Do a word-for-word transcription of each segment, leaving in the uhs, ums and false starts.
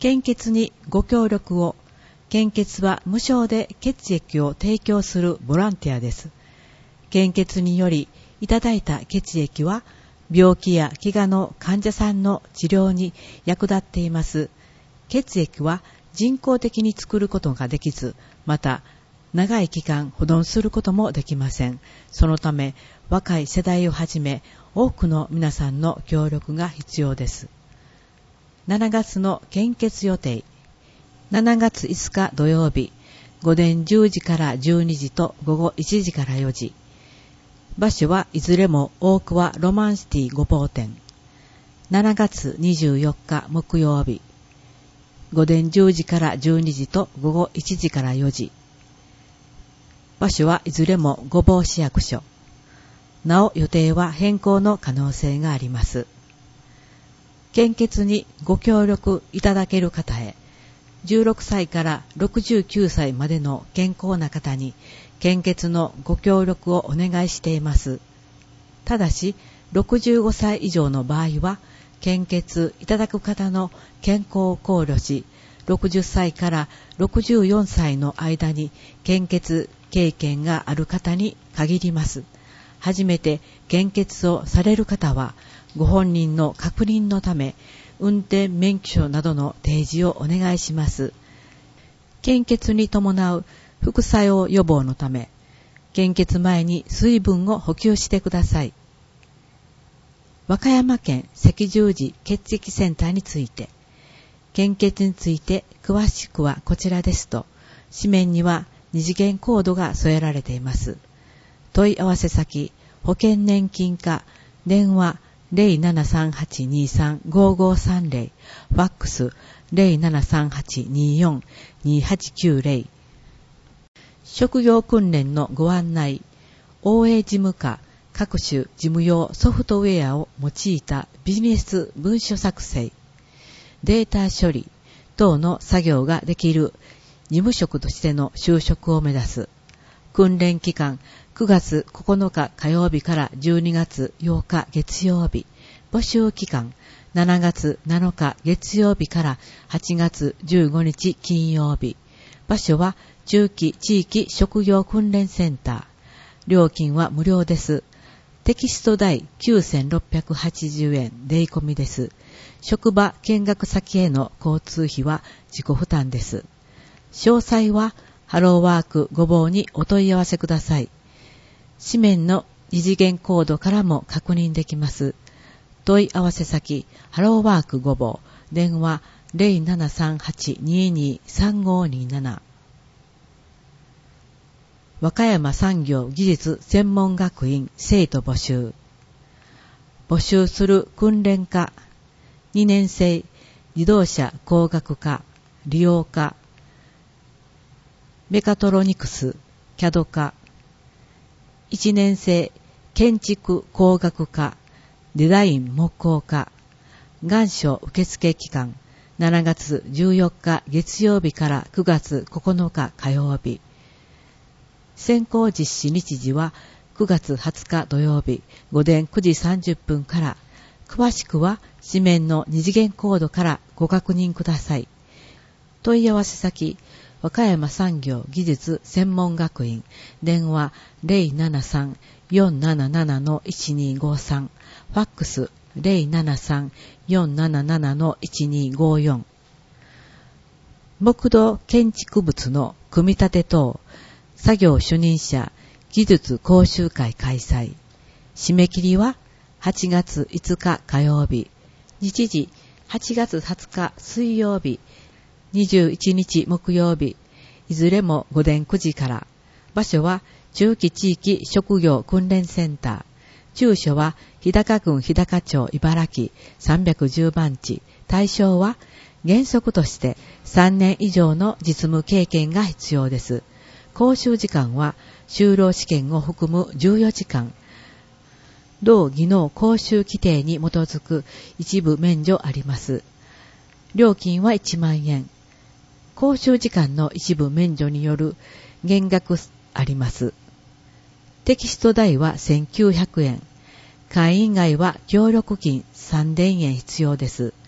献血にご協力を。献血は無償で血液を提供するボランティアです。献血によりいただいた血液は病気や怪我の患者さんの治療に役立っています。血液は人工的に作ることができず、また長い期間保存することもできません。そのため若い世代をはじめ多くの皆さんの協力が必要です。しちがつの献血予定。しちがついつか土曜日、午前じゅうじからじゅうにじと午後いちじからよじ。場所はいずれも大桑ロマンシティごぼう店。しちがつにじゅうよっか木曜日、午前じゅうじからじゅうにじと午後いちじからよじ。場所はいずれも御坊市役所。なお予定は変更の可能性があります。献血にご協力いただける方へ、じゅうろくさいからろくじゅうきゅうさいまでの健康な方に献血のご協力をお願いしています。ただし、ろくじゅうごさい以上の場合は、献血いただく方の健康を考慮し、ろくじゅっさいからろくじゅうよんさいの間に献血経験がある方に限ります。初めて献血をされる方は、ご本人の確認のため、運転免許証などの提示をお願いします。献血に伴う副作用予防のため、献血前に水分を補給してください。和歌山県赤十字血液センターについて、献血について詳しくはこちらですと、紙面には二次元コードが添えられています。問い合わせ先、保険年金課、電話 ゼロななさんはちにさんごごさんゼロ、ファックス ゼロななさんはちによんにはちきゅうゼロ。職業訓練のご案内、オーエー 事務課、各種事務用ソフトウェアを用いたビジネス文書作成、データ処理等の作業ができる事務職としての就職を目指す。訓練期間、くがつここのか火曜日からじゅうにがつようか月曜日。募集期間、しちがつなのか月曜日からはちがつじゅうごにち金曜日。場所は中期地域職業訓練センター。料金は無料です。テキスト代きゅうせんろっぴゃくはちじゅうえん税込みです。職場見学先への交通費は自己負担です。詳細はハローワークごぼうにお問い合わせください。紙面の二次元コードからも確認できます。問い合わせ先、ハローワークごぼう、電話 ゼロななさんはちににさんごになな。和歌山産業技術専門学院生徒募集。募集する訓練科、にねんせい自動車工学科、理容科、メカトロニクス、キャド科、いちねんせい建築工学科、デザイン木工科、願書受付期間、しちがつじゅうよっか月曜日からくがつここのか火曜日。選考実施日時はくがつはつか土曜日、午前くじさんじゅっぷんから。詳しくは紙面の二次元コードからご確認ください。問い合わせ先、和歌山産業技術専門学院、電話 ゼロななさんよんなななないちにごさん、ファックス ゼロななさんよんなななないちにごよん。木造建築物の組み立て等、作業主任者技術講習会開催。締め切りははちがついつか火曜日、日時はちがつはつか水曜日、にじゅういちにち木曜日、いずれも午前くじから。場所は中期地域職業訓練センター。住所は日高郡日高町茨城さんびゃくじゅうばんち。対象は原則としてさんねん以上の実務経験が必要です。講習時間は就労試験を含むじゅうよじかん。同技能講習規定に基づく一部免除あります。料金はいちまんえん。講習時間の一部免除による減額あります。テキスト代はせんきゅうひゃくえん。会員外は協力金さんぜんえん必要です。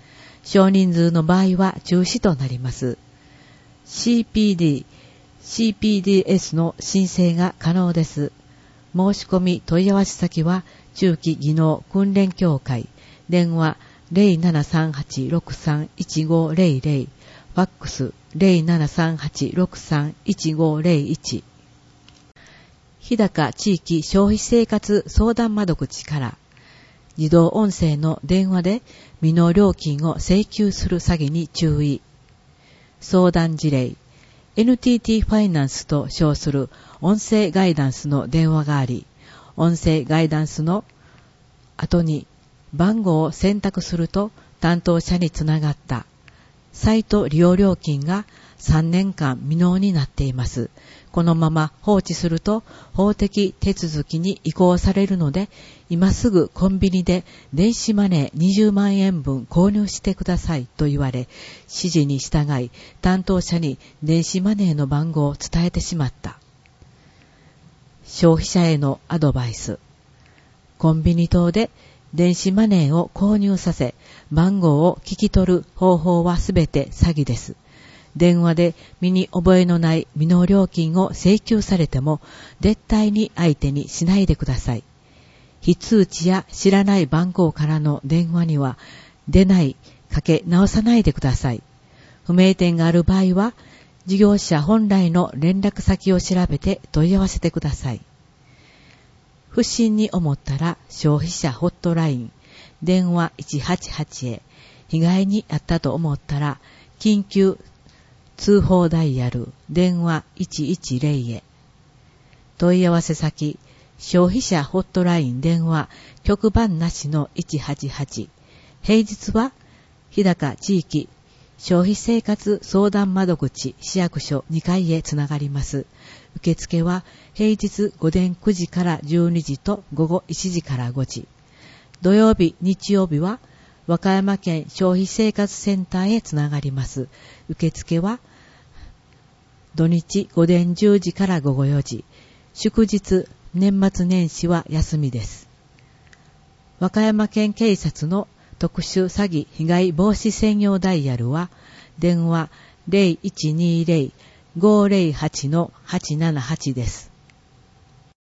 少人数の場合は中止となります。シーピーディー、シーピーディーエス の申請が可能です。申し込み問い合わせ先は中期技能訓練協会、電話 ゼロななさんはちろくさんいちごゼロゼロ、ファックス ゼロななさんはちろくさんいちごゼロいち。日高地域消費生活相談窓口から自動音声の電話で未納料金を請求する詐欺に注意。相談事例、エヌティーティー ファイナンスと称する音声ガイダンスの電話があり、音声ガイダンスの後に番号を選択すると担当者につながった。サイト利用料金がさんねんかん未納になっています。このまま放置すると法的手続きに移行されるので、今すぐコンビニで電子マネーにじゅうまんえんぶん購入してくださいと言われ、指示に従い担当者に電子マネーの番号を伝えてしまった。消費者へのアドバイス。コンビニ等で電子マネーを購入させ、番号を聞き取る方法はすべて詐欺です。電話で身に覚えのない未納料金を請求されても、絶対に相手にしないでください。非通知や知らない番号からの電話には、出ない、かけ直さないでください。不明点がある場合は、事業者本来の連絡先を調べて問い合わせてください。不審に思ったら消費者ホットライン、電話いちはちはちへ、被害に遭ったと思ったら緊急通報ダイヤル、電話いちいちゼロへ。問い合わせ先、消費者ホットライン電話、局番なしのいちはちはち。平日は日高地域消費生活相談窓口市役所にかいへつながります。受付は平日午前くじからじゅうにじと午後いちじからごじ。土曜日、日曜日は和歌山県消費生活センターへつながります。受付は土日午前じゅうじから午後よじ。祝日、年末年始は休みです。和歌山県警察の特殊詐欺被害防止専用ダイヤルは電話 ゼロいちにゼロ ごゼロはち のはちななはちです。